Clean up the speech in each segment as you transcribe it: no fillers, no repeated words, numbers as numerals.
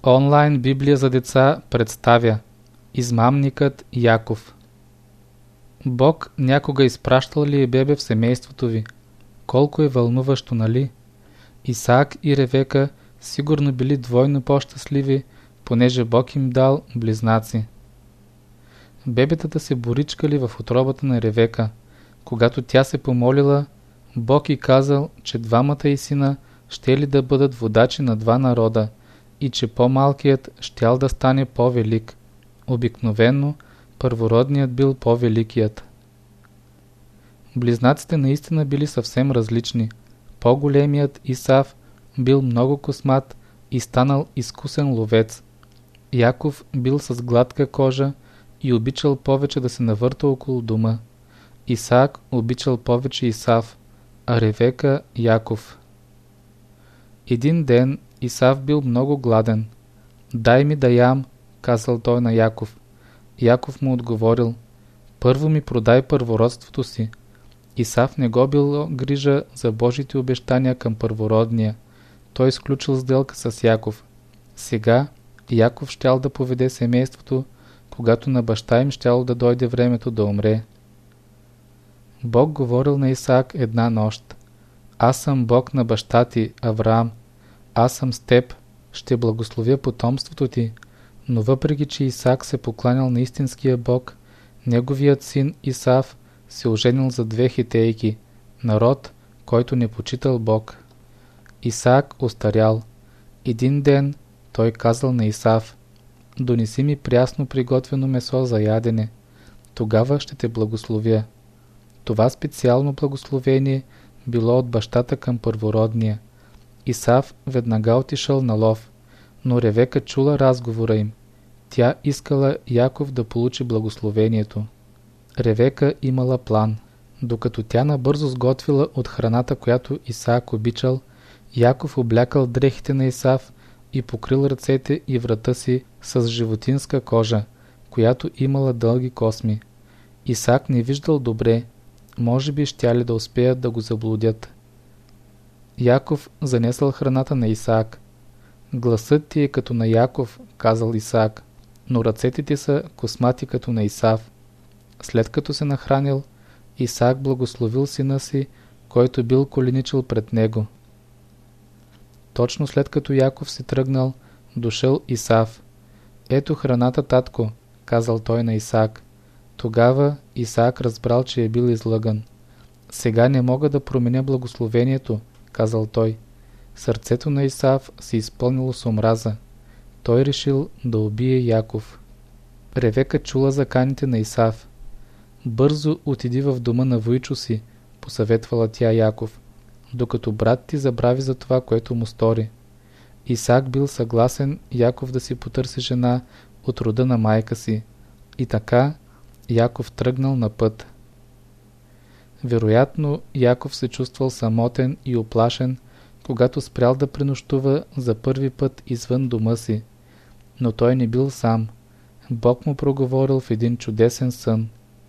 Онлайн Библия за деца представя Измамникът Яков. Бог някога изпращал ли е бебе в семейството ви? Колко е вълнуващо, нали? Исаак и Ревека сигурно били двойно по-щастливи, понеже Бог им дал близнаци. Бебетата се боричкали в утробата на Ревека. Когато тя се помолила, Бог й казал, че двамата й сина щели да бъдат водачи на два народа и че по-малкият щял да стане по-велик. Обикновено първородният бил по-великият. Близнаците наистина били съвсем различни. По-големият Исав бил много космат и станал изкусен ловец. Яков бил с гладка кожа и обичал повече да се навърта около дома. Исаак обичал повече Исав, а Ревека Яков. Един ден Исав бил много гладен. "Дай ми да ям", казал той на Яков. Яков му отговорил: "Първо ми продай първородството си." Исав не го било грижа за Божите обещания към първородния. Той сключил сделка с Яков. Сега Яков щял да поведе семейството, когато на баща им щяло да дойде времето да умре. Бог говорил на Исаак една нощ: "Аз съм Бог на баща ти, Авраам. Аз съм с теб, ще благословя потомството ти." Но въпреки че Исаак се покланял на истинския Бог, неговият син Исав се оженил за две хитейки, народ, който не почитал Бог. Исаак остарял. Един ден той казал на Исав: "Донеси ми прясно приготвено месо за ядене, тогава ще те благословя." Това специално благословение било от бащата към първородния. Исав веднага отишъл на лов, но Ревека чула разговора им. Тя искала Яков да получи благословението. Ревека имала план. Докато тя набързо сготвила от храната, която Исаак обичал, Яков облякал дрехите на Исав и покрил ръцете и врата си с животинска кожа, която имала дълги косми. Исаак не виждал добре, може би щяли да успеят да го заблудят. Яков занесъл храната на Исаак. "Гласът ти е като на Яков", казал Исаак, "но ръцете ти са космати като на Исав." След като се нахранил, Исаак благословил сина си, който бил коленичил пред него. Точно след като Яков се тръгнал, дошъл Исав. "Ето храната, татко", казал той на Исаак. Тогава Исаак разбрал, че е бил излъган. "Сега не мога да променя благословението", казал той. Сърцето на Исав се изпълнило с омраза. Той решил да убие Яков. Ревека чула заканите на Исав. "Бързо отиди в дома на вуйчо си", посъветвала тя Яков, "докато брат ти забрави за това, което му стори." Исаак бил съгласен Яков да си потърси жена от рода на майка си. И така Яков тръгнал на път. Вероятно Яков се чувствал самотен и оплашен, когато спрял да пренощува за първи път извън дома си. Но той не бил сам. Бог му проговорил в един чудесен сън: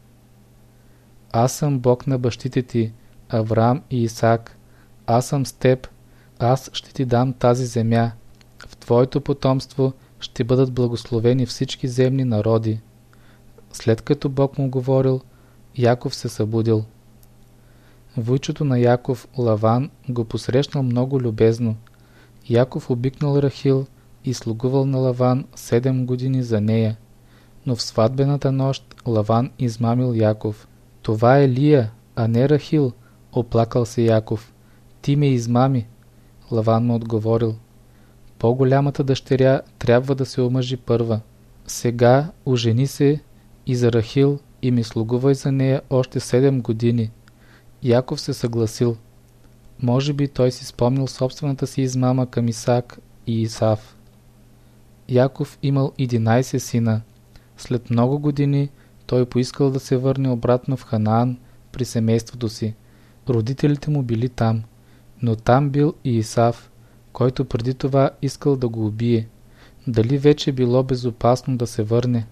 "Аз съм Бог на бащите ти, Авраам и Исаак. Аз съм с теб. Аз ще ти дам тази земя. В твоето потомство ще бъдат благословени всички земни народи." След като Бог му говорил, Яков се събудил. Вуйчото на Яков, Лаван, го посрещнал много любезно. Яков обикнал Рахил и слугувал на Лаван 7 години за нея. Но в сватбената нощ Лаван измамил Яков. "Това е Лия, а не Рахил", оплакал се Яков. "Ти ме измами." Лаван му отговорил: "По-голямата дъщеря трябва да се омъжи първа. Сега ожени се и за Рахил и ми слугувай за нея още 7 години. Яков се съгласил. Може би той си спомнил собствената си измама към Исаак и Исав. Яков имал 11 сина. След много години той поискал да се върне обратно в Ханаан при семейството си. Родителите му били там, но там бил и Исав, който преди това искал да го убие. Дали вече било безопасно да се върне?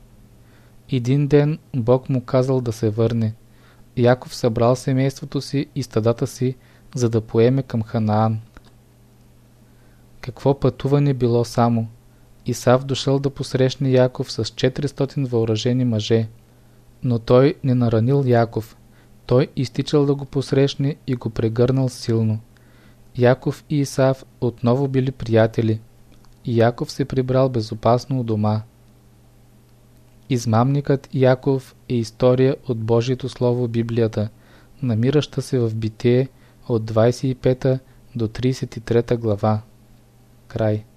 Един ден Бог му казал да се върне. Яков събрал семейството си и стадата си, за да поеме към Ханаан. Какво пътуване било само! Исав дошъл да посрещне Яков с 400 въоръжени мъже, но той не наранил Яков. Той изтичал да го посрещне и го прегърнал силно. Яков и Исав отново били приятели и Яков се прибрал безопасно у дома. Измамникът Яков е история от Божието Слово в Библията, намираща се в Битие от 25 до 33 глава. Край.